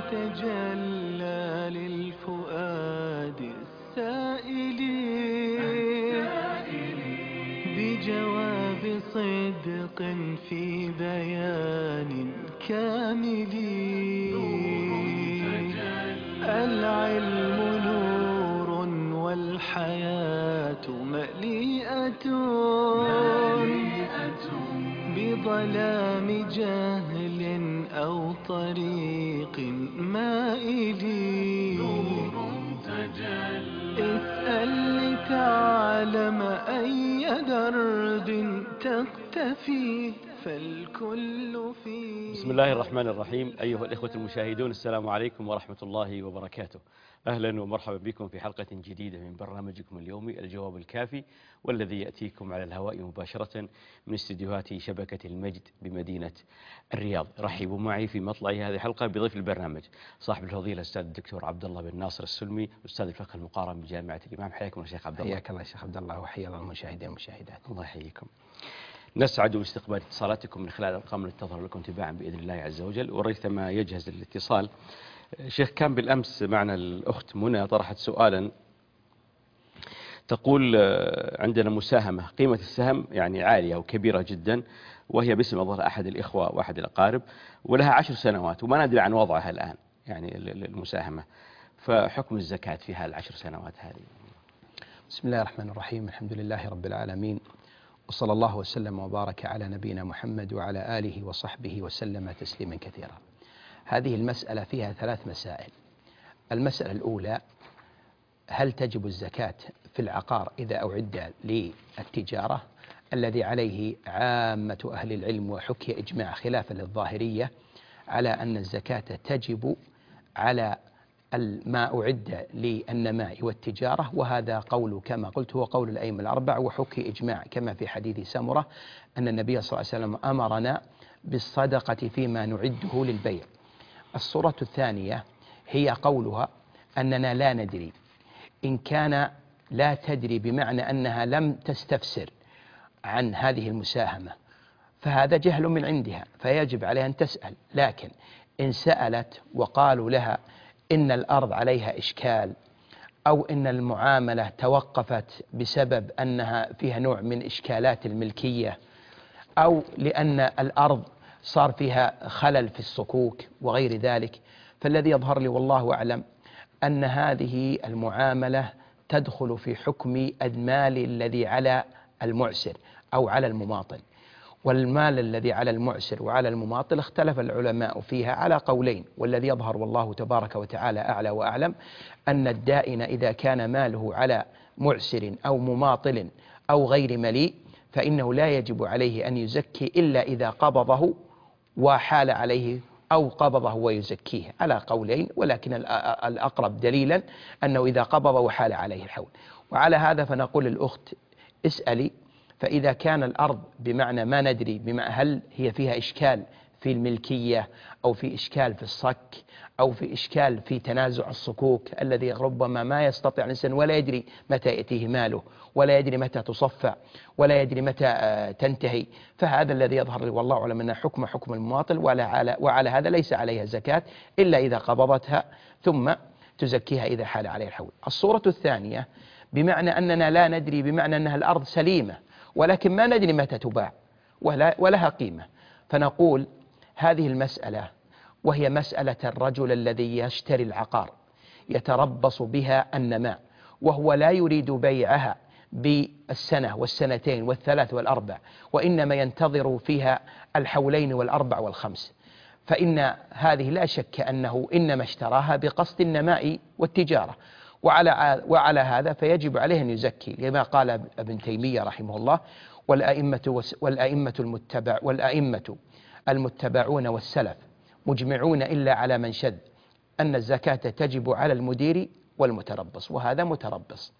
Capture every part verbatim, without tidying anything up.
تجلى للفؤاد السائل بجواب صدق في بيان كامل. العلم نور والحياة مليئة بظلام جهل أو طريق مائل. اسأل لتعلم أي درب تقتفي فالكل فيه. بسم الله الرحمن الرحيم. أيها الإخوة المشاهدون، السلام عليكم ورحمة الله وبركاته. أهلا ومرحبا بكم في حلقة جديدة من برنامجكم اليومي الجواب الكافي، والذي يأتيكم على الهواء مباشرة من استديوهات شبكة المجد بمدينة الرياض. رحبوا معي في مطلع هذه الحلقة بضيف البرنامج صاحب الفضيلة الأستاذ الدكتور عبد الله بن ناصر السلمي، أستاذ الفقه المقارن بجامعة الإمام. حياكم الله شيخ عبد الله. حياك الله شيخ عبد الله، وحيا الله المشاهدين والمشاهدات. الله يحييكم. نسعد باستقبال اتصالاتكم من خلال الأرقام التي تظهر لكم تباعا بإذن الله عز وجل. وريثما يجهز الاتصال، شيخ، كان بالأمس معنا الأخت منى طرحت سؤالا تقول: عندنا مساهمة، قيمة السهم يعني عالية وكبيرة جدا، وهي باسم الظاهر أحد الإخوة وأحد الأقارب، ولها عشر سنوات وما ندري عن وضعها الآن، يعني المساهمة، فحكم الزكاة في هالعشر سنوات هذه. بسم الله الرحمن الرحيم. الحمد لله رب العالمين، وصلى الله وسلم وبارك على نبينا محمد وعلى آله وصحبه وسلم تسليما كثيرا. هذه المسألة فيها ثلاث مسائل. المسألة الأولى: هل تجب الزكاة في العقار إذا أعد للتجارة، الذي عليه عامة أهل العلم وحكي إجماع خلافا للظاهرية على أن الزكاة تجب على ما أعد للنماء والتجارة، وهذا قول كما قلت هو قول الأئمة الأربع، وحكي إجماع كما في حديث سمرة أن النبي صلى الله عليه وسلم أمرنا بالصدقة فيما نعده للبيع. الصورة الثانية هي قولها أننا لا ندري، إن كان لا تدري بمعنى أنها لم تستفسر عن هذه المساهمة فهذا جهل من عندها فيجب عليها أن تسأل، لكن إن سألت وقالوا لها إن الأرض عليها إشكال، أو إن المعاملة توقفت بسبب أنها فيها نوع من إشكالات الملكية، أو لأن الأرض صار فيها خلل في الصكوك وغير ذلك، فالذي يظهر لي والله أعلم أن هذه المعاملة تدخل في حكم المال الذي على المعسر أو على المماطل. والمال الذي على المعسر وعلى المماطل اختلف العلماء فيها على قولين، والذي يظهر والله تبارك وتعالى أعلى وأعلم أن الدائن إذا كان ماله على معسر أو مماطل أو غير مليء فإنه لا يجب عليه أن يزكي إلا إذا قبضه وحال عليه، أو قبضه ويزكيه، على قولين، ولكن الأقرب دليلا أنه إذا قبض وحال عليه الحول. وعلى هذا فنقول للأخت: اسألي، فإذا كان الأرض بمعنى ما ندري بمعنى هل هي فيها إشكال في الملكية أو في إشكال في الصك أو في إشكال في تنازع الصكوك الذي ربما ما يستطيع الإنسان ولا يدري متى يأتيه ماله ولا يدري متى تصفى ولا يدري متى تنتهي، فهذا الذي يظهر لي والله أعلم أن حكم حكم المماطل، وعلى, وعلى هذا ليس عليها زكاة إلا إذا قبضتها ثم تزكيها إذا حال عليها الحول. الصورة الثانية بمعنى أننا لا ندري بمعنى أنها الأرض سليمة ولكن ما ندري متى تباع ولا ولها قيمة، فنقول هذه المسألة وهي مسألة الرجل الذي يشتري العقار يتربص بها النماء وهو لا يريد بيعها بالسنة والسنتين والثلاث والأربع، وإنما ينتظر فيها الحولين والأربع والخمس، فإن هذه لا شك أنه إنما اشتراها بقصد النماء والتجارة، وعلى وعلى هذا فيجب عليه أن يزكي، لما قال ابن تيمية رحمه الله: والأئمة والأئمة المتبع والأئمة المتبعون والسلف مجمعون إلا على من شذ أن الزكاة تجب على المدير والمتربص، وهذا متربص،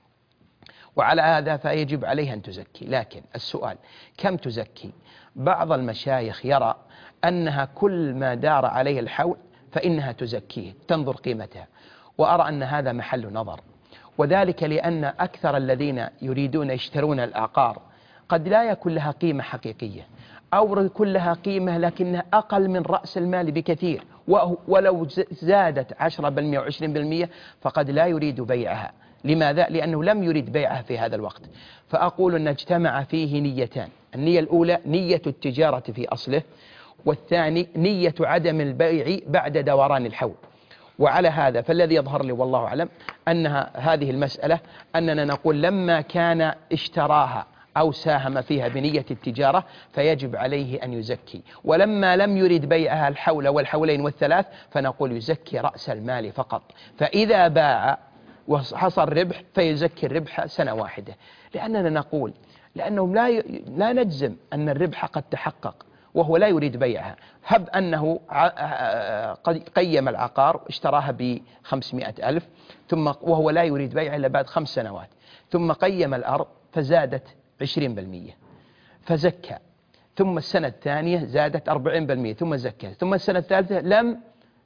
وعلى هذا فيجب عليه أن تزكي. لكن السؤال: كم تزكي؟ بعض المشايخ يرى أنها كل ما دار عليه الحول فإنها تزكيه، تنظر قيمتها، وأرى أن هذا محل نظر، وذلك لأن أكثر الذين يريدون يشترون العقار قد لا يكون لها قيمة حقيقية، أو يكون لها قيمة لكنها أقل من رأس المال بكثير، ولو زادت عشرة بالمئة وعشرين بالمئة فقد لا يريد بيعها. لماذا؟ لأنه لم يريد بيعها في هذا الوقت. فأقول أن اجتمع فيه نيتان: النية الأولى نية التجارة في أصله، والثاني نية عدم البيع بعد دوران الحول. وعلى هذا فالذي يظهر لي والله أعلم أنها هذه المسألة أننا نقول لما كان اشتراها أو ساهم فيها بنية التجارة فيجب عليه أن يزكي، ولما لم يرد بيعها الحول والحولين والثلاث فنقول يزكي رأس المال فقط. فإذا باع وحصل ربح فيزكي الربح سنة واحدة، لأننا نقول لأنهم لا ي... لا نجزم أن الربح قد تحقق وهو لا يريد بيعها. هب أنه قيم العقار اشتراها بخمسمائة ألف ثم وهو لا يريد بيعها إلا بعد خمس سنوات، ثم قيم الأرض فزادت عشرين بالمئة فزكى، ثم السنة الثانية زادت أربعين بالمئة ثم زكى، ثم السنة الثالثة لم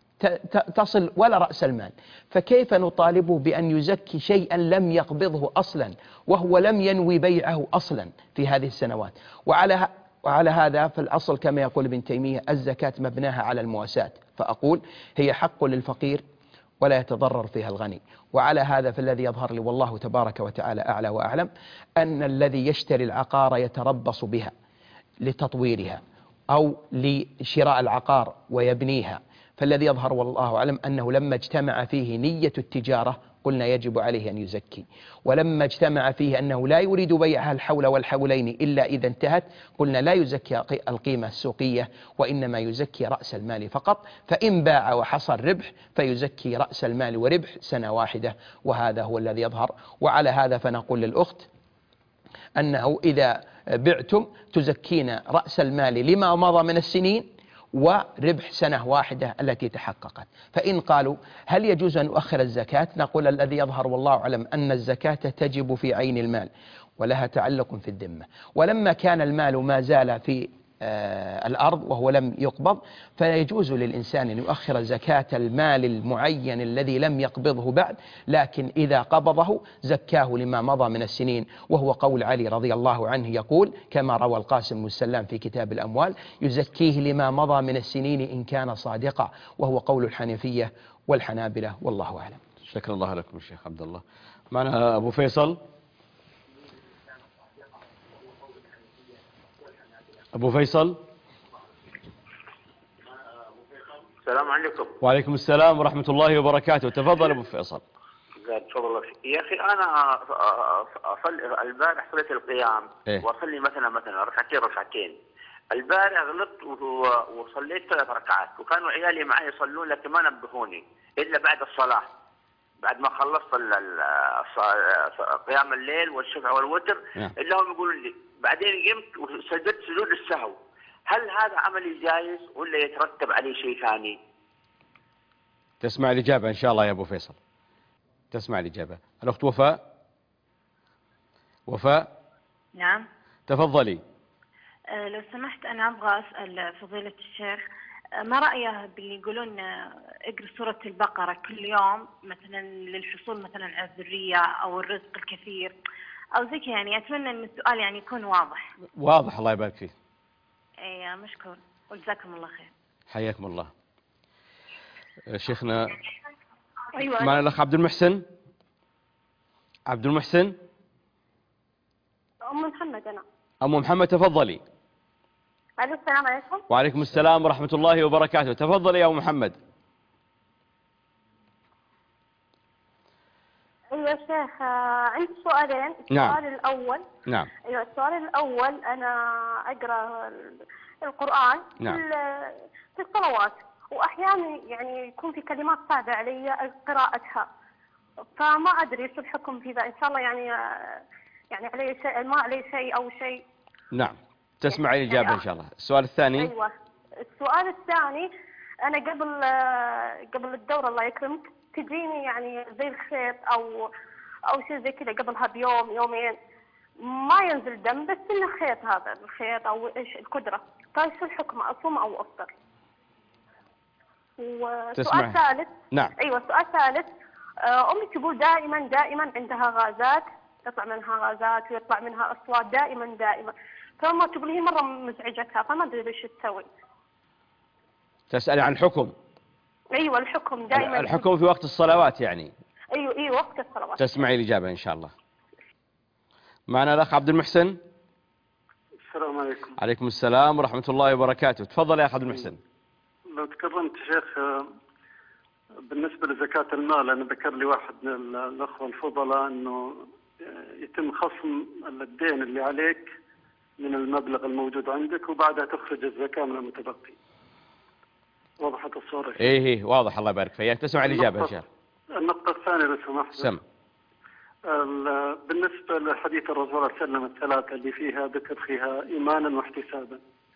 تصل ولا رأس المال، فكيف نطالبه بأن يزكي شيئا لم يقبضه أصلا وهو لم ينوي بيعه أصلا في هذه السنوات؟ وعلى وعلى هذا فالأصل كما يقول ابن تيمية الزكاة مبناها على المواساة، فأقول هي حق للفقير ولا يتضرر فيها الغني. وعلى هذا فالذي يظهر لي والله تبارك وتعالى أعلى وأعلم أن الذي يشتري العقار يتربص بها لتطويرها أو لشراء العقار ويبنيها، فالذي يظهر والله أعلم أنه لما اجتمع فيه نية التجارة قلنا يجب عليه أن يزكي، ولما اجتمع فيه أنه لا يريد بيعها الحول والحولين إلا إذا انتهت قلنا لا يزكي القيمة السوقية وإنما يزكي رأس المال فقط. فإن باع وحصل ربح فيزكي رأس المال وربح سنة واحدة، وهذا هو الذي يظهر. وعلى هذا فنقول للأخت أنه إذا بعتم تزكين رأس المال لما مضى من السنين وربح سنة واحدة التي تحققت. فإن قالوا هل يجوز أن نؤخر الزكاة؟ نقول الذي يظهر والله أعلم أن الزكاة تجب في عين المال ولها تعلق في الذمة، ولما كان المال ما زال في آه الأرض وهو لم يقبض فيجوز للإنسان أن يؤخر زكاة المال المعين الذي لم يقبضه بعد، لكن إذا قبضه زكاه لما مضى من السنين، وهو قول علي رضي الله عنه يقول كما روى القاسم بن سلام في كتاب الأموال يزكيه لما مضى من السنين إن كان صادقا، وهو قول الحنفية والحنابلة والله أعلم. شكرا الله لكم الشيخ عبد الله. معنا أبو فيصل. أبو فيصل. السلام عليكم. وعليكم السلام ورحمة الله وبركاته. تفضل أبو فيصل. تفضل يا أخي. أنا أصلي البارح صليت القيام إيه؟ وأصلي مثلا مثلا ركعتين ركعتين. البارح غلطت وصليت ثلاث ركعات وكانوا عيالي معي يصلون لكن ما نبهوني إلا بعد الصلاة، بعد ما خلصت قيام الليل والشفع والوتر إلا هم يقولون لي. بعدين قمت وسجدت سجود السهو. هل هذا عملي جائز ولا يترتب عليه شيء ثاني؟ تسمع الإجابة إن شاء الله يا أبو فيصل. تسمع الإجابة. الأخت وفاء. وفاء. نعم. تفضلي. أه لو سمحت أنا أبغى أسأل فضيلة الشيخ ما رأيه باللي يقولون اقرأ سورة البقرة كل يوم مثلا للحصول مثلا على الذرية أو الرزق الكثير أو زي كذا، يعني أتمنى أن السؤال يعني يكون واضح. واضح الله يبارك فيك. أي مشكور وجزاكم الله خير. حياكم الله. شيخنا. أيوة. معنا الأخ عبد المحسن. عبد المحسن. أم محمد أنا. أم محمد تفضلي. السلام عليكم. وعليكم السلام ورحمة الله وبركاته. تفضلي يا أم محمد. أيوة شيخ عندي سؤالين. نعم. السؤال الأول. نعم. أيوة السؤال الأول أنا أقرأ القرآن. نعم. في الصلوات وأحيانا يعني يكون في كلمات صعبة علي قراءتها، فما أدري شو الحكم في ذا. إن شاء الله يعني يعني علي شيء ما علي شيء أو شيء. نعم. تسمع الإجابة إن شاء الله. السؤال الثاني. أيوة السؤال الثاني أنا قبل قبل الدورة الله يكرمك تجيني يعني زي الخيط أو أو شيء زي كذا قبلها بيوم يومين ما ينزل دم بس إنه خيط، هذا الخيط أو إيش الكدرة، طيب شو الحكم أصوم أو أفطر؟ وسؤال ثالث. نعم. أيوة سؤال ثالث أمي تقول دائما دائما عندها غازات، يطلع منها غازات ويطلع منها أصوات دائما دائما، فما تقول هي مرة مزعجتها فما أدري إيش تسوي. تسألي عن الحكم. أيوة الحكم دائما. الحكم في وقت الصلوات يعني. أيوة أيوة وقت الصلوات. تسمعي الإجابة إن شاء الله. معنا الأخ عبد المحسن. السلام عليكم. عليكم السلام ورحمة الله وبركاته. تفضل يا أخ عبد المحسن. لو تكرمت شيخ، بالنسبة لزكاة المال، أنا ذكر لي واحد من الأخوة الفضلاء أنه يتم خصم الدين اللي عليك من المبلغ الموجود عندك وبعدها تخرج الزكاة من المتبقي. وضحت الصورة؟ إيه إيه واضح، الله يبارك فيك. تسمع الإجابة إن شاء الله. النقطة الثانية لو سمحت. سمع. بالنسبة لحديث الرسول صلى الله عليه وسلم الثلاثة اللي فيها ذكر فيها إيمانا واحتسابا،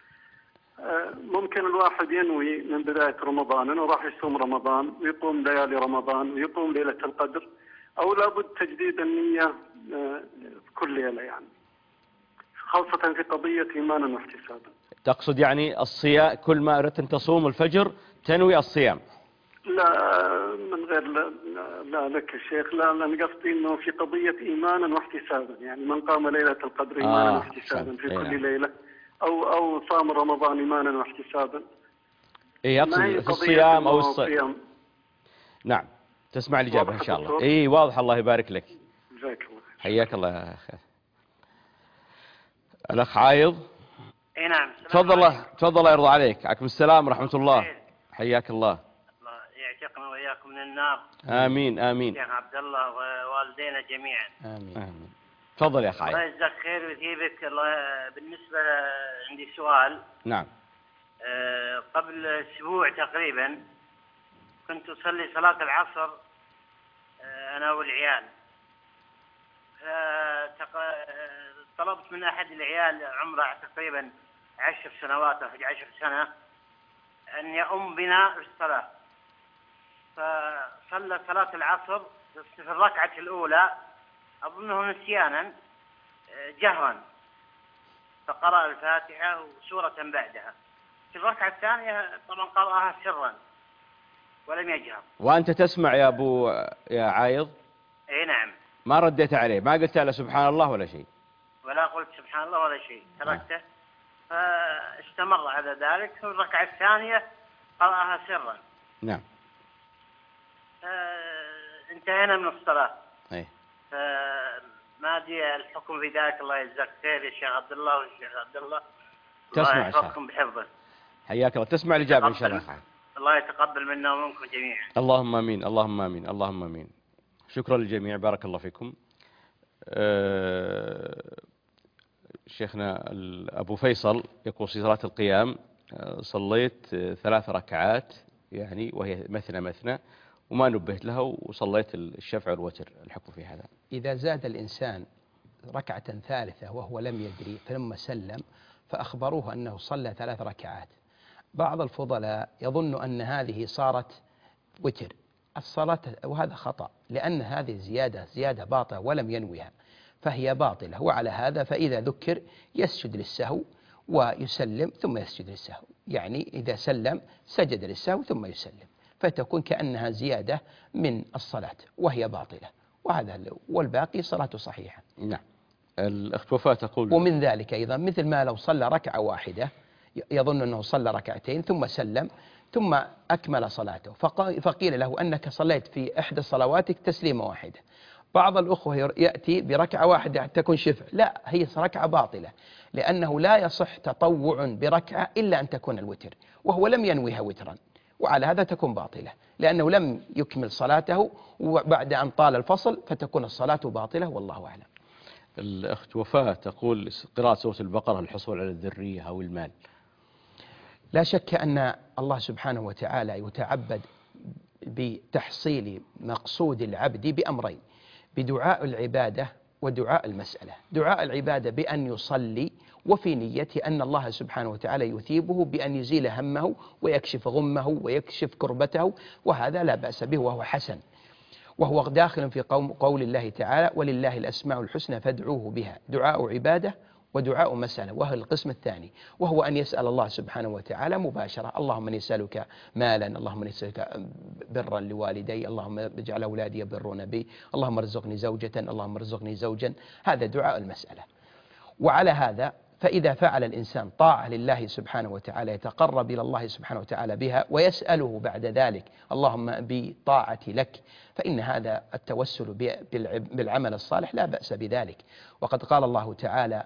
ممكن الواحد ينوي من بداية رمضان أنه راح يصوم رمضان ويقوم ليالي رمضان ويقوم ليلة القدر، أو لابد تجديد النية في كل ليلة يعني، خاصة في قضية إيمانا واحتسابا؟ تقصد يعني الصيام، كل ما أردت أن تصوم الفجر تنوي الصيام؟ لا من غير لا, لا لك يا شيخ، لا أنا قصدي أنه في قضية إيمانا واحتسابا، يعني من قام ليلة القدر إيمانا آه واحتسابا في إيه كل نعم. ليلة، أو أو صام رمضان إيمانا واحتسابا. إيه يقصد في الصيام أو الصيام. نعم تسمع الإجابة إن شاء الله. إيه واضح، الله يبارك لك. جزاك الله. حياك الله يا أخي. الأخ عايض. اي نعم. تفضل الله تفضل الله يرضى عليك. عليكم السلام ورحمة الله. حياك الله. الله يعتقنا وإياكم من النار. آمين آمين. شيخ عبد الله ووالدينا جميعا. آمين آمين. تفضل يا أخ عايض. الله يجزاك خير ويثيبك. الله بالنسبة عندي سؤال. نعم. أه قبل أسبوع تقريبا كنت أصلي صلاة العصر أه أنا والعيال، طلبت من أحد العيال عمره تقريبا عشر سنوات أو عشر سنة أن يؤم بنا في الصلاة، فصلى صلاة العصر في الركعة الأولى أظنه نسيانا جهرا، فقرأ الفاتحة وسورة بعدها. في الركعة الثانية طبعا قرأها سرا ولم يجهر. وأنت تسمع يا أبو يا عايض؟ أي نعم. ما رديت عليه، ما قلت له سبحان الله ولا شيء؟ ولا قلت سبحان الله ولا شيء، تركته. فاستمر على ذلك. في الركعة الثانية قرأها سرا. نعم. انتهينا من الصلاة. أي. ما أدري الحكم في ذلك. الله يجزاك خير يا شيخ عبد الله والشيخ عبد الله. تسمع الله يحفظكم بحفظه. حياك الله. تسمع الإجابة إن شاء الله. الله يتقبل منا ومنكم جميعا. اللهم آمين اللهم آمين اللهم آمين. شكرا للجميع، بارك الله فيكم. أه شيخنا أبو فيصل يقول في صلاة القيام صليت ثلاث ركعات يعني وهي مثنى مثنى وما نبهت لها وصليت الشفع والوتر، الحكم في هذا؟ إذا زاد الإنسان ركعة ثالثة وهو لم يدري ثم سلم فأخبروه أنه صلى ثلاث ركعات، بعض الفضلاء يظن أن هذه صارت وتر الصلاة، وهذا خطأ، لأن هذه زيادة زيادة باطلة ولم ينويها فهي باطلة. وعلى هذا فإذا ذكر يسجد للسهو ويسلم ثم يسجد للسهو، يعني إذا سلم سجد للسهو ثم يسلم، فتكون كأنها زيادة من الصلاة وهي باطلة، وهذا والباقي صلاته صحيحة. نعم. الأخت وفاء تقول ومن ذلك أيضا مثل ما لو صلى ركعة واحدة يظن أنه صلى ركعتين ثم سلم ثم أكمل صلاته، فقيل له أنك صليت في إحدى صلواتك تسليمة واحدة. بعض الأخوة يأتي بركعة واحدة حتى تكون شفع، لا، هي ركعة باطلة، لأنه لا يصح تطوع بركعة إلا أن تكون الوتر، وهو لم ينويها وترا، وعلى هذا تكون باطلة لأنه لم يكمل صلاته، وبعد أن طال الفصل فتكون الصلاة باطلة، والله أعلم. الأخت وفاء تقول قراءة سورة البقرة الحصول على الذرية أو المال. لا شك أن الله سبحانه وتعالى يتعبد بتحصيل مقصود العبد بأمرين، بدعاء العبادة ودعاء المسألة. دعاء العبادة بأن يصلي وفي نيته أن الله سبحانه وتعالى يثيبه بأن يزيل همه ويكشف غمه ويكشف كربته، وهذا لا بأس به وهو حسن، وهو داخل في قول الله تعالى ولله الأسماء الحسنى فادعوه بها، دعاء عبادة ودعاء مسألة، وهو القسم الثاني، وهو أن يسأل الله سبحانه وتعالى مباشرة، اللهم إني أسألك مالا، اللهم إني أسألك برا لوالدي، اللهم اجعل أولادي يبرون بي، اللهم ارزقني زوجة، اللهم ارزقني زوجا، هذا دعاء المسألة. وعلى هذا فإذا فعل الإنسان طاعة لله سبحانه وتعالى يتقرب إلى الله سبحانه وتعالى بها ويسأله بعد ذلك اللهم بطاعتي لك، فإن هذا التوسل بالعمل الصالح لا بأس بذلك. وقد قال الله تعالى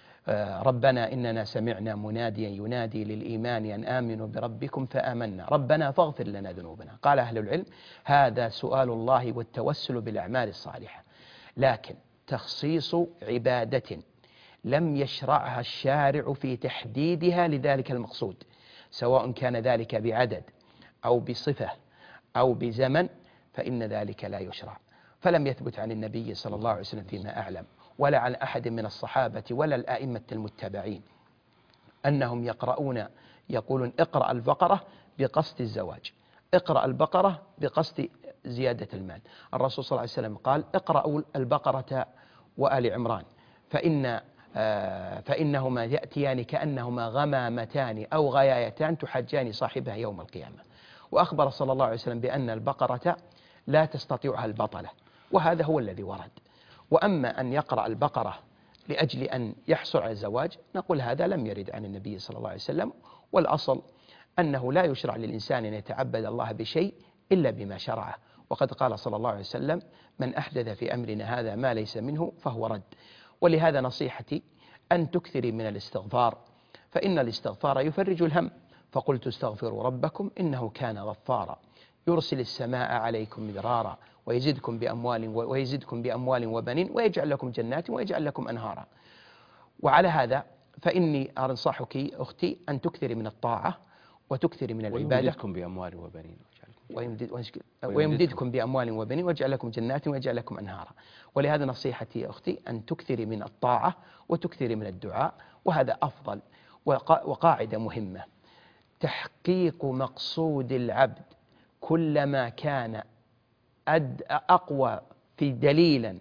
ربنا إننا سمعنا مناديا ينادي للإيمان أن آمنوا بربكم فآمنا ربنا فاغفر لنا ذنوبنا. قال أهل العلم هذا سؤال الله والتوسل بالأعمال الصالحة، لكن تخصيص عبادة لم يشرعها الشارع في تحديدها لذلك المقصود، سواء كان ذلك بعدد أو بصفة أو بزمن، فإن ذلك لا يشرع. فلم يثبت عن النبي صلى الله عليه وسلم فيما أعلم ولا عن أحد من الصحابة ولا الآئمة المتبعين أنهم يقرؤون يقولون اقرأ البقرة بقصد الزواج، اقرأ البقرة بقصد زيادة المال. الرسول صلى الله عليه وسلم قال اقرأوا البقرة وآل عمران فإن فإنهما يأتيان كأنهما غمامتان أو غيايتان تحجان صاحبها يوم القيامة. وأخبر صلى الله عليه وسلم بأن البقرة لا تستطيعها البطلة، وهذا هو الذي ورد. وأما أن يقرأ البقرة لأجل أن يحصل على الزواج نقول هذا لم يرد عن النبي صلى الله عليه وسلم، والأصل أنه لا يشرع للإنسان أن يتعبد الله بشيء إلا بما شرعه. وقد قال صلى الله عليه وسلم من أحدث في أمرنا هذا ما ليس منه فهو رد. ولهذا نصيحتي أن تكثري من الاستغفار، فإن الاستغفار يفرج الهم. فقلت استغفروا ربكم إنه كان غفارا يرسل السماء عليكم مدرارا ويزدكم بأموال ويزدكم بأموال وبنين ويجعل لكم جنات ويجعل لكم أنهارا. وعلى هذا فإني أنصحك أختي أن تكثري من الطاعة وتكثري من العبادة. ويمددكم بأموال وبنين ويمدد ويمددكم بأموال وبنين ويجعل لكم جنات ويجعل لكم أنهارا. ولهذا نصيحتي يا أختي أن تكثري من الطاعة وتكثري من الدعاء، وهذا أفضل. وقاعدة مهمة: تحقيق مقصود العبد كلما كان أقوى في دليلا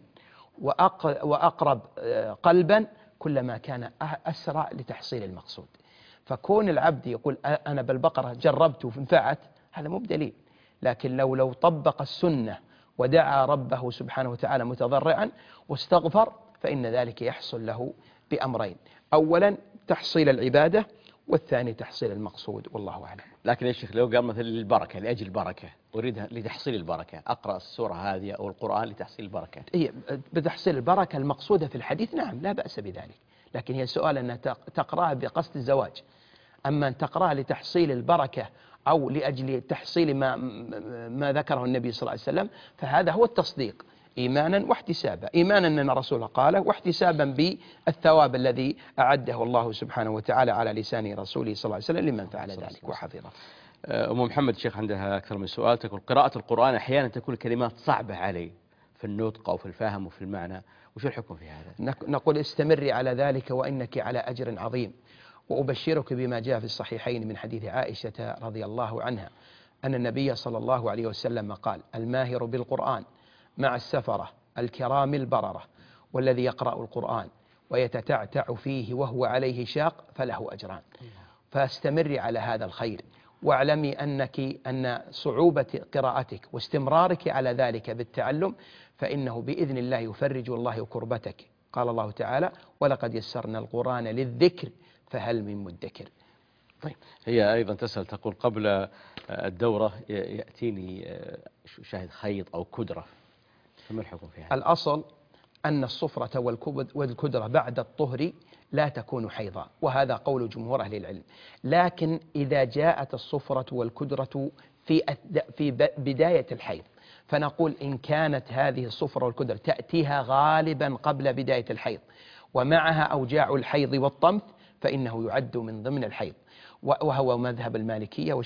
وأقرب قلبا كلما كان أسرع لتحصيل المقصود. فكون العبد يقول أنا بالبقرة جربت وانفعت هذا مو بدليل، لكن لو لو طبق السنة ودعا ربه سبحانه وتعالى متضرعا واستغفر فإن ذلك يحصل له بأمرين: أولا تحصيل العبادة، والثاني تحصيل المقصود، والله أعلم. لكن يا شيخ لو قال مثلا للبركة، لأجل البركة، أريدها لتحصيل البركة، أقرأ السورة هذه أو القرآن لتحصيل البركة. هي بتحصيل البركة المقصودة في الحديث نعم لا بأس بذلك، لكن هي سؤال أن تقرأها بقصد الزواج. أما أن تقرأها لتحصيل البركة أو لأجل تحصيل ما ما ذكره النبي صلى الله عليه وسلم فهذا هو التصديق إيمانا واحتسابا، إيمانا أن رسوله قاله، واحتسابا بالثواب الذي أعده الله سبحانه وتعالى على لسان رسوله صلى الله عليه وسلم لمن فعل ذلك وحفظه. أم محمد شيخ عندها أكثر من سؤال، تقول قراءة القرآن أحيانا تكون كلمات صعبة علي في النطق أو في الفهم وفي المعنى، وشو الحكم في هذا؟ نقول استمري على ذلك وإنك على أجر عظيم. وأبشرك بما جاء في الصحيحين من حديث عائشة رضي الله عنها أن النبي صلى الله عليه وسلم قال: الماهر بالقرآن مع السفرة الكرام البررة، والذي يقرأ القرآن ويتتعتع فيه وهو عليه شاق فله أجران. فاستمري على هذا الخير، واعلمي أنك أن صعوبة قراءتك واستمرارك على ذلك بالتعلم فإنه بإذن الله يفرج الله كربتك. قال الله تعالى: ولقد يسرنا القرآن للذكر فهل من مدكر. طيب، هي أيضا تسأل تقول قبل الدورة يأتيني شاهد خيط أو كدرة، فما الحكم في هذا؟ الأصل أن الصفرة والكدرة بعد الطهر لا تكون حيضا، وهذا قول جمهور أهل العلم. لكن إذا جاءت الصفرة والكدرة في في بداية الحيض فنقول إن كانت هذه الصفرة والكدرة تأتيها غالبا قبل بداية الحيض ومعها أوجاع الحيض والطمث فإنه يعد من ضمن الحيض، وهو مذهب المالكية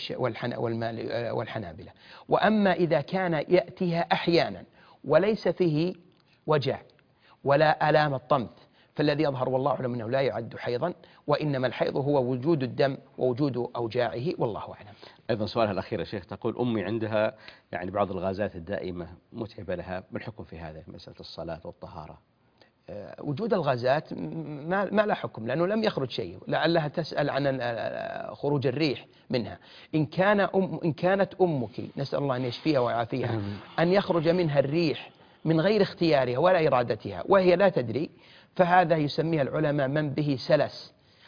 والحنابلة. وأما إذا كان يأتيها أحيانا وليس فيه وجع ولا آلام الطمث فالذي يظهر والله أعلم أنه لا يعد حيضا، وإنما الحيض هو وجود الدم ووجود أوجاعه، والله أعلم. أيضا سؤالها الأخير يا شيخ، تقول أمي عندها يعني بعض الغازات الدائمة متعبة لها، ما الحكم في هذا في مسألة الصلاة والطهارة؟ وجود الغازات ما ما لا حكم لأنه لم يخرج شيء، لعلها تسأل عن خروج الريح منها. إن كان أم إن كانت أمك نسأل الله أن يشفيها ويعافيها أن يخرج منها الريح من غير اختيارها ولا إرادتها وهي لا تدري، فهذا يسميها العلماء من به سلس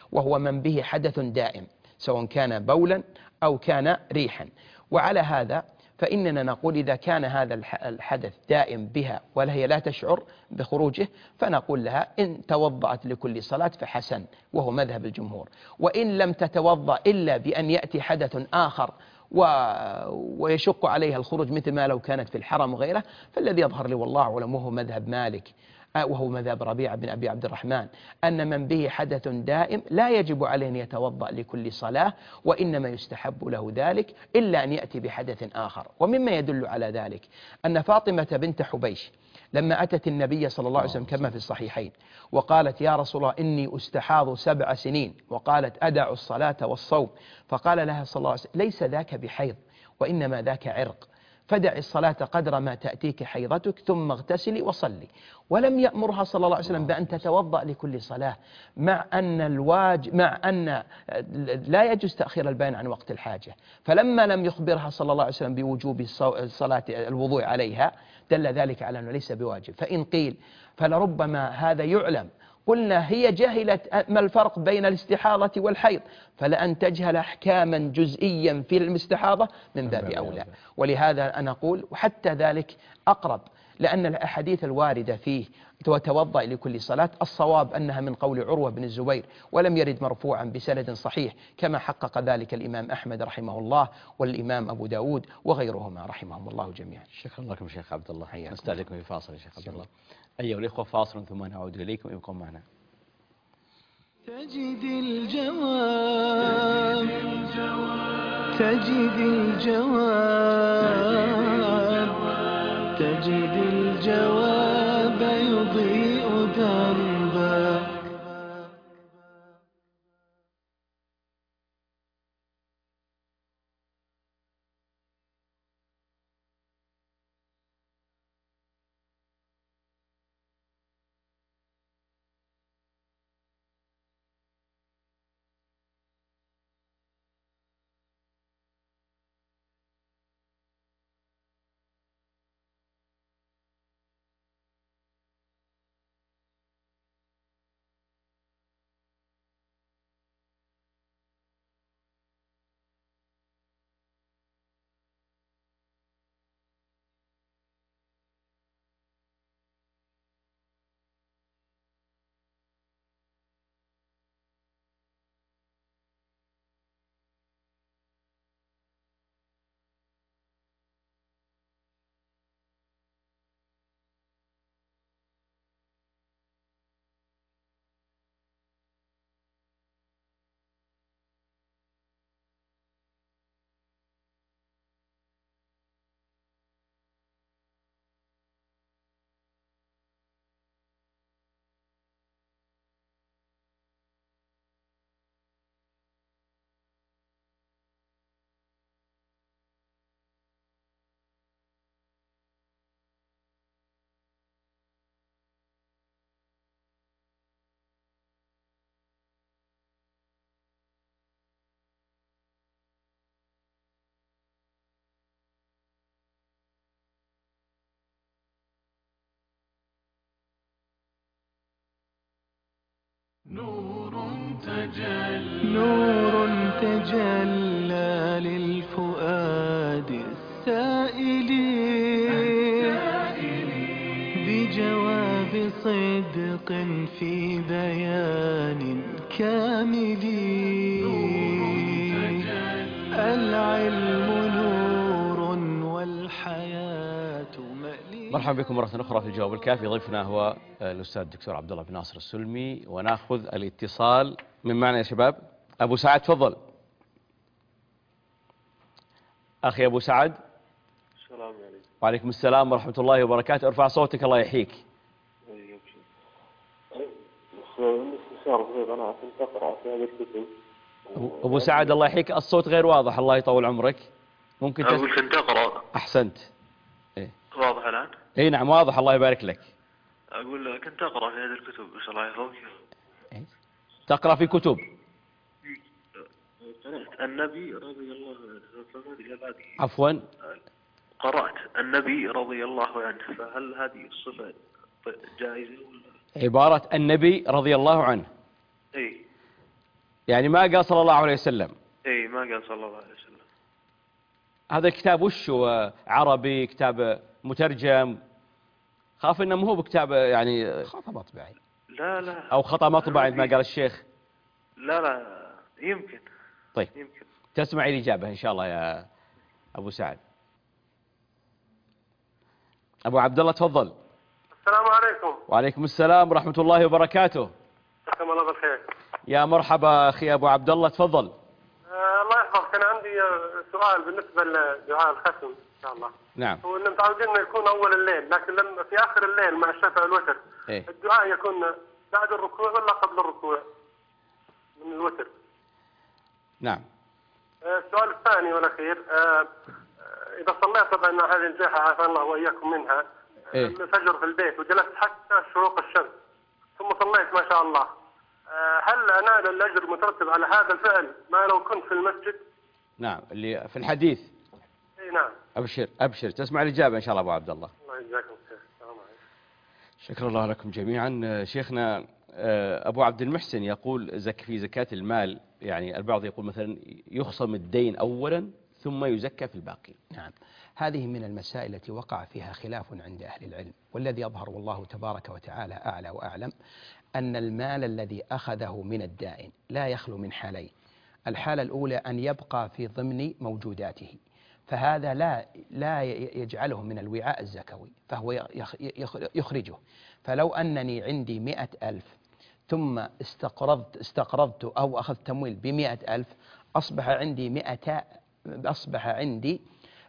وهو من به حدث دائم سواء كان بولا أو كان ريحا. وعلى هذا فإننا نقول إذا كان هذا الحدث دائم بها وهي لا تشعر بخروجه فنقول لها إن توضأت لكل صلاة فحسن، وهو مذهب الجمهور. وإن لم تتوضأ إلا بأن يأتي حدث آخر و... ويشق عليها الخروج مثل ما لو كانت في الحرم وغيره، فالذي يظهر لي والله أعلم وهو مذهب مالك وهو مذهب ربيعة بن أبي عبد الرحمن أن من به حدث دائم لا يجب عليه أن يتوضأ لكل صلاة، وإنما يستحب له ذلك إلا أن يأتي بحدث آخر. ومما يدل على ذلك أن فاطمة بنت حبيش لما أتت النبي صلى الله عليه وسلم كما في الصحيحين وقالت يا رسول الله إني أستحاض سبع سنين، وقالت أدع الصلاة والصوم، فقال لها صلى الله عليه وسلم ليس ذاك بحيض وإنما ذاك عرق، فدع الصلاة قدر ما تأتيك حيضتك ثم اغتسلي وصلي. ولم يأمرها صلى الله عليه وسلم بأن تتوضأ لكل صلاة، مع أن الواجب مع أن لا يجوز تأخير البيان عن وقت الحاجة. فلما لم يخبرها صلى الله عليه وسلم بوجوب الصلاة الوضوء عليها دل ذلك على أنه ليس بواجب. فإن قيل فلربما هذا يعلم، قلنا هي جهلت ما الفرق بين الاستحاضة والحيض، فلأن تجهل أحكاما جزئيا في الاستحاضة من باب أولى. ولهذا أنا أقول وحتى ذلك أقرب، لأن الأحاديث الواردة فيه وتوضأ لكل صلاة الصواب أنها من قول عروة بن الزبير، ولم يرد مرفوعا بسند صحيح كما حقق ذلك الإمام أحمد رحمه الله والإمام أبو داود وغيرهما رحمهم الله جميعا. شكرا لكم شيخ عبد الله. نستأذنكم في فاصل يا شيخ عبد الله. أيها الإخوة فاصل ثم نعود إليكم، ابقوا معنا. تجد الجواب تجد الجواب تجد الجواب يضيء دربك. نور تجلى نور تجلى للفؤاد السائل بجواب صدق في بيان كامل. العلم نور والحياة مألي. مرحبا بكم مرة أخرى في الجواب الكافي. ضيفنا هو الأستاذ الدكتور عبد الله بن ناصر السلمي، وناخذ الاتصال من معنا يا شباب. أبو سعد تفضل. أخي أبو سعد. السلام عليكم. وعليكم السلام ورحمة الله وبركاته. ارفع صوتك الله يحييك. أبو سعد الله يحييك، الصوت غير واضح، الله يطول عمرك. ممكن تس... أقول كنت أقرأ. أحسنت. إيه؟ واضح الآن؟ إيه نعم واضح، الله يبارك لك. أقول كنت أقرأ في هذه الكتب إن شاء الله يحفظك. إيه؟ تقرأ في كتب؟ قرأت النبي رضي الله عنه. عفوا؟ قرأت النبي رضي الله عنه، فهل هذه الصفة جائزة ولا؟ عبارة النبي رضي الله عنه. إيه. يعني ما قال صلى الله عليه وسلم. اي ما قال صلى الله عليه وسلم. هذا الكتاب وش هو؟ عربي، كتاب مترجم؟ خاف انه مو بكتاب يعني خطأ مطبعي. لا لا او خطأ مطبعي ما قال الشيخ. لا لا يمكن. طيب يمكن. تسمعي الإجابة إن شاء الله يا أبو سعد. أبو عبد الله تفضل. السلام عليكم. وعليكم السلام ورحمة الله وبركاته. جزاكم الله بالخير. يا مرحبا أخي أبو عبد الله تفضل. آه الله يحفظك. كان عندي سؤال بالنسبة لدعاء الختم إن شاء الله. نعم. هو إن متعودين إنه يكون أول الليل، لكن لما في آخر الليل مع الشفع والوتر إيه؟ الدعاء يكون بعد الركوع ولا قبل الركوع من الوتر؟ نعم. آه السؤال الثاني والأخير، آه إذا صليت طبعا هذه الجائحة عافانا الله وإياكم منها، إيه؟ الفجر في البيت وجلست حتى شروق الشمس ثم صليت ما شاء الله، هل أنال الأجر مترتب على هذا الفعل ما لو كنت في المسجد؟ نعم اللي في الحديث. اي نعم. أبشر أبشر تسمع الإجابة إن شاء الله أبو عبد الله. الله يجزاكم خير. السلام عليكم. شكرا الله لكم جميعا. شيخنا أبو عبد المحسن يقول زك في زكاة المال، يعني البعض يقول مثلا يخصم الدين أولا ثم يزكى في الباقي. نعم، هذه من المسائل التي وقع فيها خلاف عند أهل العلم، والذي يظهر والله تبارك وتعالى أعلى وأعلم أن المال الذي أخذه من الدائن لا يخلو من حالين. الحالة الأولى أن يبقى في ضمن موجوداته، فهذا لا لا يجعله من الوعاء الزكوي، فهو يخرجه. فلو أنني عندي مئة ألف ثم استقرضت استقرضت أو أخذت تمويل بمئة ألف، أصبح عندي مئتا أصبح عندي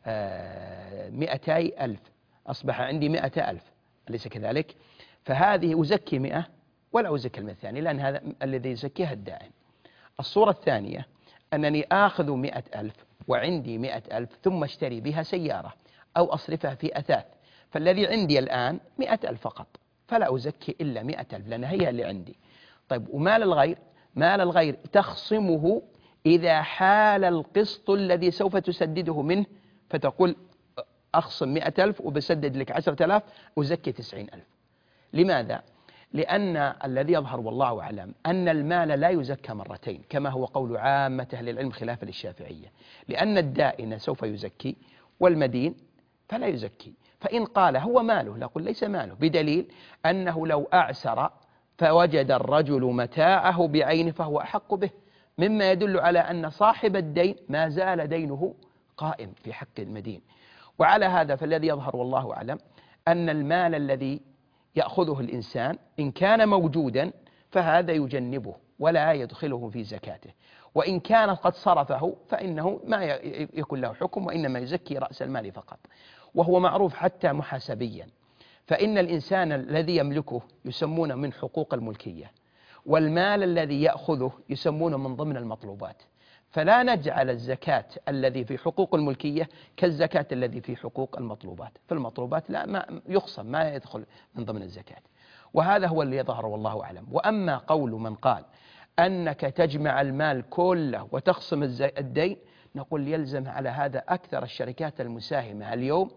مئتي ألف أصبح عندي مئة ألف، أليس كذلك؟ فهذه أزكي مئة ولا أزكي المئة الثانية، لأن هذا الذي يزكيها الدائن. الصورة الثانية أنني آخذ مئة ألف وعندي مئة ألف ثم اشتري بها سيارة أو أصرفها في أثاث، فالذي عندي الآن مئة ألف فقط، فلا أزكي إلا مئة ألف لأن هي اللي عندي. طيب ومال الغير؟ مال الغير تخصمه إذا حال القسط الذي سوف تسدده منه، فتقول أخصم مئة ألف وبسدد لك عشرة آلاف أزكي تسعين ألف. لماذا؟ لأن الذي يظهر والله أعلم أن المال لا يزكى مرتين كما هو قول عامة أهل العلم خلافا للشافعية، لأن الدائن سوف يزكي والمدين فلا يزكي. فإن قال هو ماله نقول ليس ماله، بدليل أنه لو أعسر فوجد الرجل متاعه بعينه فهو أحق به، مما يدل على أن صاحب الدين ما زال دينه قائم في حق المدين. وعلى هذا فالذي يظهر والله أعلم أن المال الذي يأخذه الإنسان إن كان موجودا فهذا يجنبه ولا يدخله في زكاته، وإن كان قد صرفه فإنه ما يكون له حكم وإنما يزكي رأس المال فقط. وهو معروف حتى محاسبيا، فإن الإنسان الذي يملكه يسمونه من حقوق الملكية، والمال الذي يأخذه يسمونه من ضمن المطلوبات، فلا نجعل الزكاة الذي في حقوق الملكية كالزكاة الذي في حقوق المطلوبات. في المطلوبات لا ما يخصم ما يدخل من ضمن الزكاة، وهذا هو اللي يظهر والله أعلم. وأما قول من قال أنك تجمع المال كله وتخصم الدين، نقول يلزم على هذا أكثر الشركات المساهمة اليوم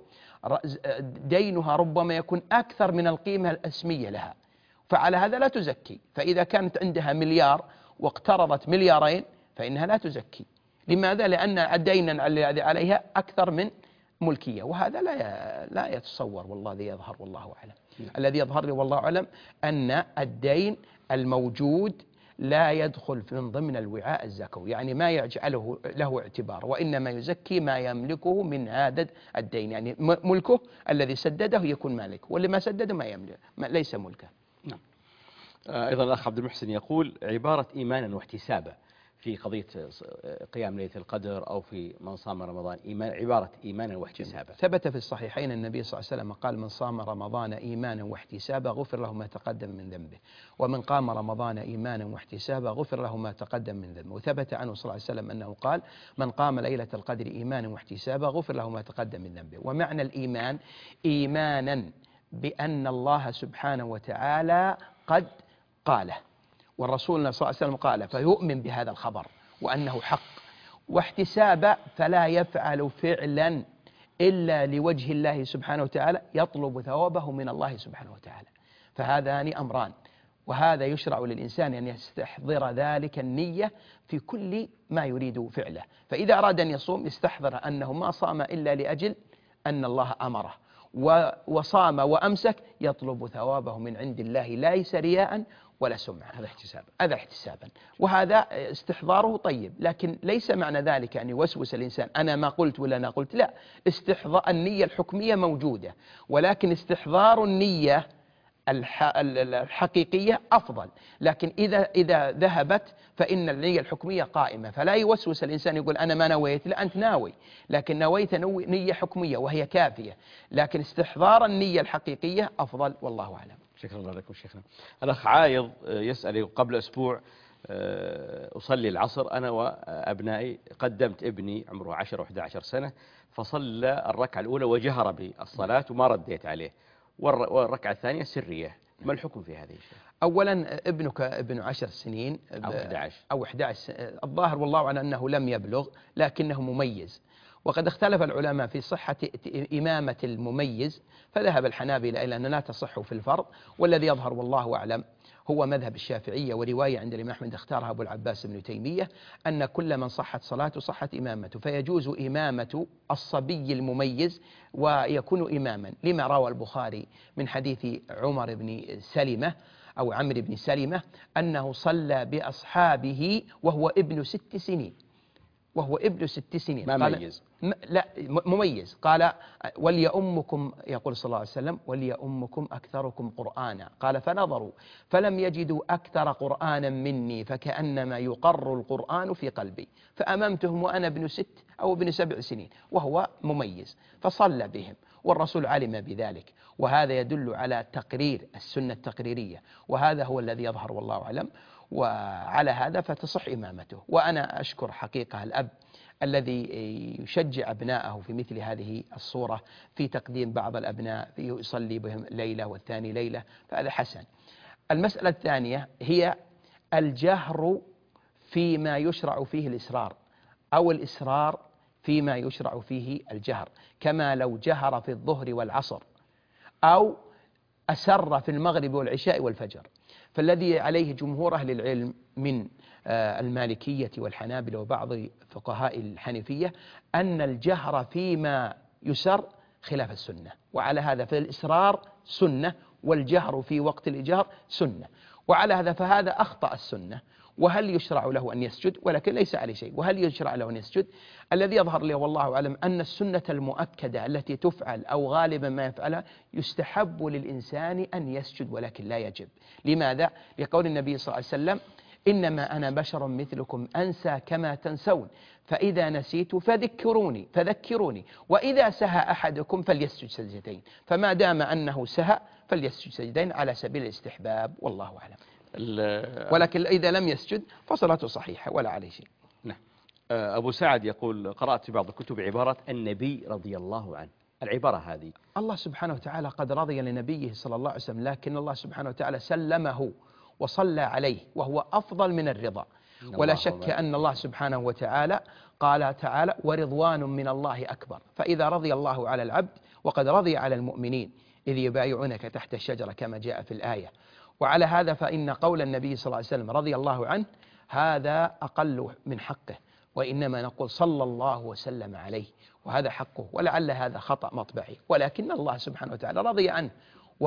دينها ربما يكون أكثر من القيمة الأسمية لها، فعلى هذا لا تزكي. فإذا كانت عندها مليار واقترضت مليارين فإنها لا تزكي. لماذا؟ لأن الدين الذي عليها أكثر من ملكية، وهذا لا لا يتصور والله الذي يظهر والله أعلم. الذي يظهر لي والله أعلم أن الدين الموجود لا يدخل من ضمن الوعاء الزكوي، يعني ما يجعله له اعتبار، وإنما يزكي ما يملكه من هذا الدين، يعني ملكه الذي سدده يكون مالك، واللي ما سدده ما يملك ليس ملكه. نعم. أيضا الأخ عبد المحسن يقول عبارة إيمانا واحتسابا في قضية قيام ليلة القدر أو في من صام رمضان، إيمان عبارة إيمانا واحتسابا. ثبت في الصحيحين النبي صلى الله عليه وسلم قال من صام رمضان إيمانا واحتسابا غفر له ما تقدم من ذنبه، ومن قام رمضان إيمانا واحتسابا غفر له ما تقدم من ذنبه. وثبت عنه صلى الله عليه وسلم أنه قال من قام ليلة القدر إيمانا واحتسابا غفر له ما تقدم من ذنبه. ومعنى الإيمان إيمانا بأن الله سبحانه وتعالى قد قاله، والرسول صلى الله عليه وسلم قال، فيؤمن بهذا الخبر وأنه حق. واحتسابا فلا يفعل فعلا إلا لوجه الله سبحانه وتعالى يطلب ثوابه من الله سبحانه وتعالى. فهذان أمران، وهذا يشرع للإنسان أن يستحضر ذلك النية في كل ما يريد فعله. فإذا أراد أن يصوم يستحضر أنه ما صام إلا لأجل أن الله أمره، وصام وأمسك يطلب ثوابه من عند الله ليس رياء ولا سمعة. هذا احتسابا هذا احتسابا وهذا استحضاره طيب، لكن ليس معنى ذلك أن يوسوس الإنسان أنا ما قلت ولا أنا قلت، لا، استحضار النية الحكمية موجودة، ولكن استحضار النية الحقيقية أفضل. لكن إذا إذا ذهبت فإن النية الحكمية قائمة، فلا يوسوس الإنسان يقول أنا ما نويت، لا، أنت ناوي، لكن نويت نوي نية حكمية وهي كافية، لكن استحضار النية الحقيقية أفضل، والله أعلم. شكرا الله لكم شيخنا. الأخ عايض يسأل قبل أسبوع أصلي العصر أنا وأبنائي، قدمت ابني عمره عشر وأحد عشر سنة فصلى الركعة الأولى وجهر بالصلاة وما رديت عليه، والركعة الثانية سرية، ما الحكم في هذه الشيء؟ أولا ابنك ابن عشر سنين أو أحد عشر أو أحد عشر، الظاهر والله أعلم أنه لم يبلغ لكنه مميز، وقد اختلف العلماء في صحة إمامة المميز، فذهب الحنابلة إلى أن لا تصح في الفرض، والذي يظهر والله أعلم هو مذهب الشافعية، ورواية عند الإمام أحمد اختارها أبو العباس بن تيمية أن كل من صحت صلاته صحت إمامته، فيجوز إمامة الصبي المميز ويكون إماما، لما روى البخاري من حديث عمر بن سلمة أو عمرو بن سلمة أنه صلى بأصحابه وهو ابن ست سنين وهو ابن ست سنين ما قال ميز. لا مميز، قال وليؤمكم، يقول صلى الله عليه وسلم وليؤمكم أكثركم قرآنا، قال فنظروا فلم يجدوا أكثر قرآنا مني فكأنما يقر القرآن في قلبي، فأممتهم وأنا ابن ست أو ابن سبع سنين وهو مميز، فصلى بهم والرسول علم بذلك، وهذا يدل على تقرير السنة التقريرية، وهذا هو الذي يظهر والله أعلم، وعلى هذا فتصح إمامته. وأنا أشكر حقيقة الأب الذي يشجع أبناءه في مثل هذه الصورة، في تقديم بعض الأبناء يصلي بهم ليلة والثاني ليلة، فهذا حسن. المسألة الثانية هي الجهر فيما يشرع فيه الإسرار، أو الإسرار فيما يشرع فيه الجهر، كما لو جهر في الظهر والعصر أو أسر في المغرب والعشاء والفجر. فالذي عليه جمهور أهل العلم من المالكية والحنابلة وبعض فقهاء الحنفية أن الجهر فيما يسر خلاف السنة، وعلى هذا فالإسرار سنة والجهر في وقت الإجهار سنة، وعلى هذا فهذا أخطأ السنة. وهل يشرع له أن يسجد؟ ولكن ليس عليه شيء. وهل يشرع له أن يسجد؟ الذي يظهر لي والله أعلم أن السنة المؤكدة التي تفعل أو غالبا ما يفعلها يستحب للإنسان أن يسجد ولكن لا يجب. لماذا؟ لقول النبي صلى الله عليه وسلم إنما أنا بشر مثلكم أنسى كما تنسون، فإذا نسيت فذكروني فذكروني وإذا سهى أحدكم فليسجد سجدتين، فما دام أنه سهى فليسجد سجدين على سبيل الاستحباب، والله أعلم. ولكن إذا لم يسجد فصلاته صحيحة ولا عليه شيء. نعم. أبو سعد يقول قرأت في بعض الكتب عبارة النبي رضي الله عنه، العبارة هذه الله سبحانه وتعالى قد رضي لنبيه صلى الله عليه وسلم، لكن الله سبحانه وتعالى سلمه وصلى عليه وهو أفضل من الرضا. ولا شك أن الله سبحانه وتعالى قال تعالى ورضوان من الله أكبر، فإذا رضي الله على العبد وقد رضي على المؤمنين إذ يبايعونك تحت الشجرة كما جاء في الآية. وعلى هذا فإن قول النبي صلى الله عليه وسلم رضي الله عنه هذا أقل من حقه، وإنما نقول صلى الله وسلم عليه، وهذا حقه، ولعل هذا خطأ مطبعي، ولكن الله سبحانه وتعالى رضي عنه و...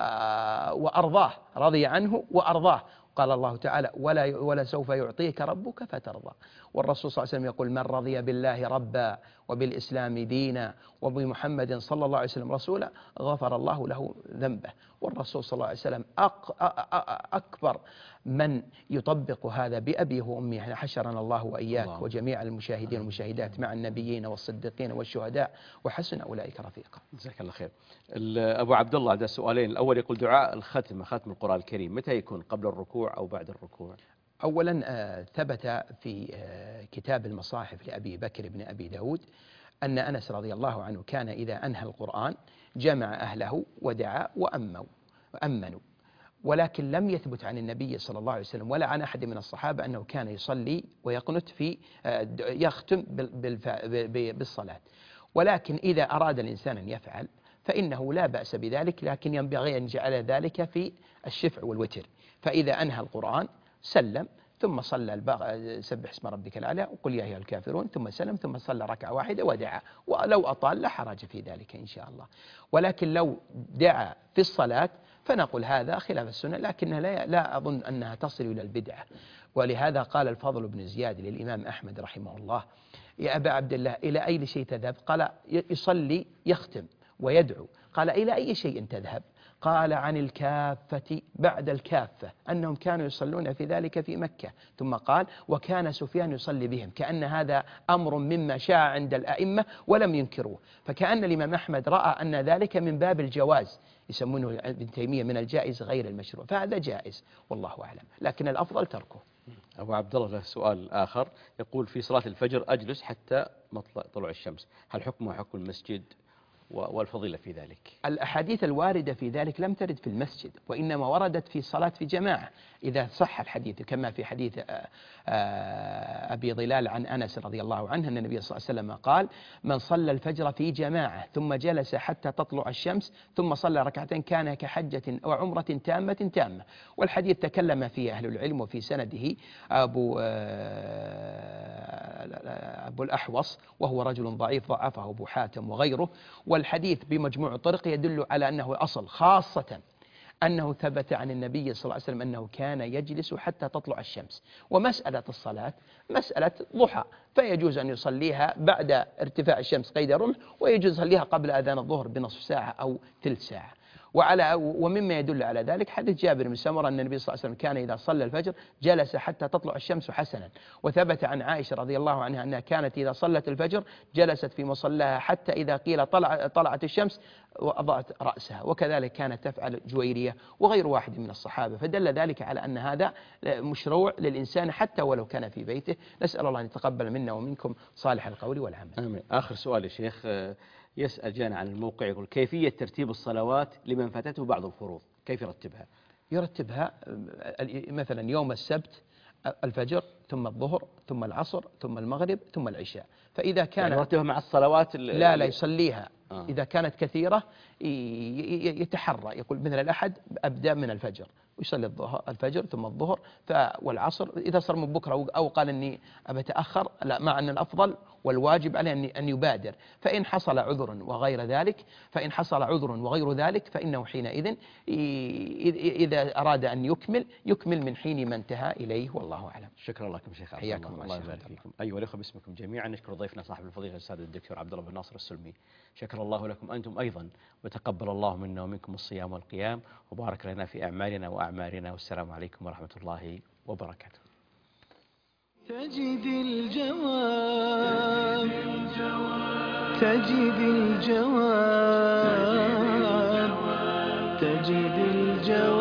وأرضاه، رضي عنه وأرضاه. قال الله تعالى ولا, ولا سوف يعطيك ربك فترضى. والرسول صلى الله عليه وسلم يقول من رضي بالله ربا وبالإسلام دينا وبمحمد صلى الله عليه وسلم رسولا غفر الله له ذنبه. والرسول صلى الله عليه وسلم أق... أكبر من يطبق هذا بأبيه وأمه. حشرنا الله وإياك الله وجميع المشاهدين والمشاهدات مع النبيين والصديقين والشهداء وحسن أولئك رفيقا. جزاك الله خير. أبو عبد الله عنده سؤالين. الأول يقول دعاء الختم، ختم القرآن الكريم، متى يكون؟ قبل الركوع أو بعد الركوع؟ أولا ثبت في كتاب المصاحف لأبي بكر بن أبي داود أن أنس رضي الله عنه كان إذا أنهى القرآن جمع أهله ودعا وأموا وأمنوا، ولكن لم يثبت عن النبي صلى الله عليه وسلم ولا عن أحد من الصحابة أنه كان يصلي ويقنت في يختم بالصلاة. ولكن إذا أراد الإنسان أن يفعل فإنه لا بأس بذلك، لكن ينبغي أن يجعل ذلك في الشفع والوتر. فإذا أنهى القرآن سلم ثم صلى البغ... سبح اسم ربك الأعلى وقل يا أيها الكافرون، ثم سلم ثم صلى ركعة واحدة ودعا، ولو أطال لا حرج في ذلك إن شاء الله. ولكن لو دعا في الصلاة فنقول هذا خلاف السنة، لكنها لا, لا أظن أنها تصل إلى البدعة. ولهذا قال الفضل بن زياد للإمام أحمد رحمه الله: يا أبا عبد الله إلى أي شيء تذهب؟ قال: يصلي يختم ويدعو. قال: إلى أي شيء تذهب؟ قال: عن الكافة بعد الكافة، أنهم كانوا يصلون في ذلك في مكة. ثم قال: وكان سفيان يصلي بهم، كأن هذا أمر مما شاع عند الأئمة ولم ينكروه. فكأن الإمام أحمد رأى أن ذلك من باب الجواز، يسمونه ابن تيمية من الجائز غير المشروع، فهذا جائز والله أعلم، لكن الأفضل تركه. أبو عبد الله له سؤال آخر، يقول: في صلاة الفجر أجلس حتى مطلع طلوع الشمس، هل حكمه حكم المسجد والفضيلة في ذلك؟ الأحاديث الواردة في ذلك لم ترد في المسجد، وإنما وردت في صلاة في جماعة إذا صح الحديث، كما في حديث أبي ظلال عن أنس رضي الله عنه أن النبي صلى الله عليه وسلم قال: من صلى الفجر في جماعة ثم جلس حتى تطلع الشمس ثم صلى ركعتين كان كحجة أو عمرة تامة تامة. والحديث تكلم فيه أهل العلم، وفي سنده أبو أبو الأحوص وهو رجل ضعيف ضعفه أبو حاتم وغيره. والحديث بمجموع الطرق يدل على أنه أصل، خاصة أنه ثبت عن النبي صلى الله عليه وسلم أنه كان يجلس حتى تطلع الشمس. ومسألة الصلاة مسألة ضحى، فيجوز أن يصليها بعد ارتفاع الشمس قيد الرمح، ويجوز يصليها قبل أذان الظهر بنصف ساعة أو ثلث ساعة. وعلى ومما يدل على ذلك حديث جابر بن سمرة أن النبي صلى الله عليه وسلم كان إذا صلى الفجر جلس حتى تطلع الشمس حسنا. وثبت عن عائشة رضي الله عنها أنها كانت إذا صلت الفجر جلست في مصلاها حتى إذا قيل طلع طلعت الشمس وأضاءت رأسها. وكذلك كانت تفعل جويرية وغير واحد من الصحابة، فدل ذلك على أن هذا مشروع للإنسان حتى ولو كان في بيته. نسأل الله أن يتقبل منا ومنكم صالح القول والعمل. آمين. آخر سؤال يا شيخ، يسأل جانا عن الموقع، يقول: كيفية ترتيب الصلوات لمن فاتته بعض الفروض، كيف يرتبها؟ يرتبها مثلا يوم السبت الفجر ثم الظهر ثم العصر ثم المغرب ثم العشاء. فإذا كان يعني يرتبها مع الصلوات لا لا يصليها آه. إذا كانت كثيرة يتحرى، يقول مثل الأحد أبدأ من الفجر ويصلي الظهر الفجر ثم الظهر والعصر. إذا صار من بكرة أو قال أني أبتأخر، لا، مع أن الأفضل والواجب عليه أن يبادر. فإن حصل عذر وغير ذلك فإن حصل عذر وغير ذلك فإنه حينئذ إذا أراد أن يكمل يكمل من حين ما انتهى إليه، والله أعلم. شكرا لكم شيخ. حياكم الله, الله يبارك فيكم. أيها الأخوة، باسمكم جميعا نشكر ضيفنا صاحب الفضيلة الأستاذ الدكتور عبد الله بن ناصر السلمي. شكر الله لكم أنتم أيضا، وتقبل الله منا ومنكم الصيام والقيام، وبارك لنا في أعمالنا وأعمارنا، والسلام عليكم ورحمة الله وبركاته. تجد الجواب تجد الجواب تجد الجواب